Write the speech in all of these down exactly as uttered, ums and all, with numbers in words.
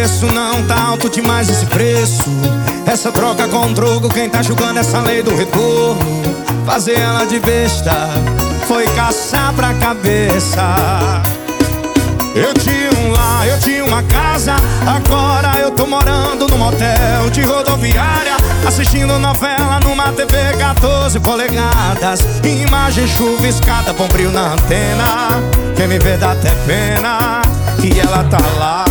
conheço não tá alto demais esse preço. Essa troca com troco, quem tá julgando essa lei do retorno. Fazer ela de besta foi caçar pra cabeça. Eu tinha um lar, eu tinha uma casa, agora eu tô morando num motel de rodoviária, assistindo novela numa T V quatorze polegadas. Imagem chuviscada, bombril na antena. Quem me vê dá até pena, e ela tá lá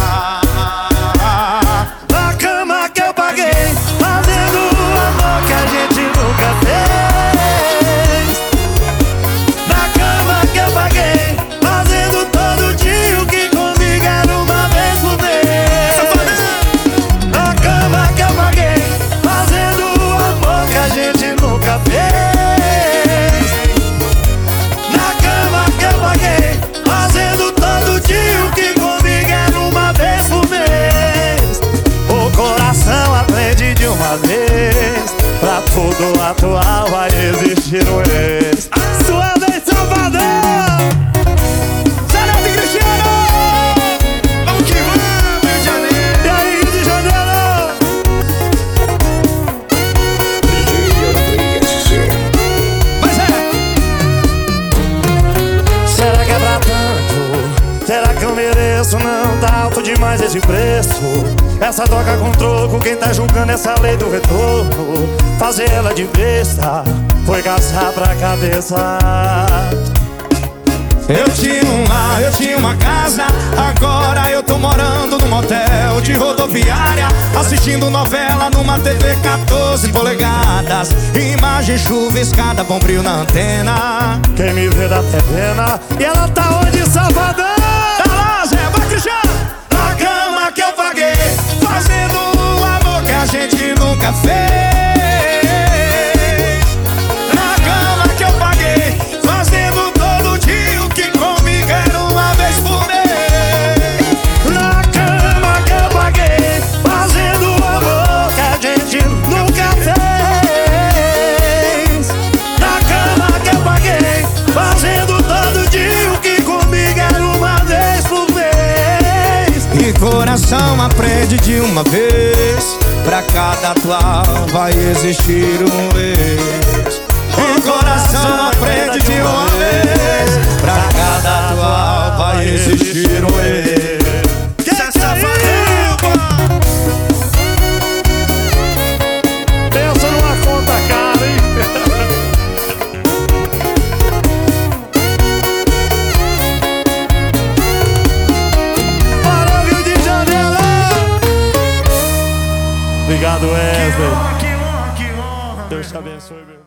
na cama que eu paguei, fazendo o amor que a gente nunca fez. Na cama que eu paguei, fazendo todo dia o que comigo era uma vez por mês. Na cama que eu paguei, fazendo o amor que a gente nunca fez. Na cama que eu paguei, fazendo todo dia o que comigo era uma vez por mês. O coração aprende de uma vez, pra tudo atual vai existir um ex. Sua vez, Salvador! Sarete e Cristiano! Vamos que vamos, Rio de Janeiro! E aí, Rio de Janeiro? Mas é! Será que é pra tanto? Será que eu mereço? Não tá alto demais esse preço. Essa troca com troco, quem tá julgando essa lei do retorno. Fazer ela de besta foi caçar pra cabeça. Eu tinha um lar, eu tinha uma casa, agora eu tô morando num motel de rodoviária, assistindo novela numa T V quatorze polegadas. Imagem chuviscada, bombril na antena. Quem me vê dá até pena, e ela tá onde, Salvador? Tá lá, Zé, vai, Cristiano! Na cama que eu paguei, fazendo o amor que a gente nunca fez. Na cama que eu paguei, fazendo todo dia o que comigo era uma vez por mês. Na cama que eu paguei, fazendo o amor que a gente nunca fez. Na cama que eu paguei, fazendo todo dia o que comigo era uma vez por mês. E coração aprende de uma vez, pra cada atual vai existir um ex. E coração aprende de uma vez, pra cada atual vai existir um ex. Que é safadão, pô! Pensa numa conta cara, hein? Para o Rio de Janeiro! Obrigado, Wesley. Que honra, que honra, que honra. Deus te abençoe, meu.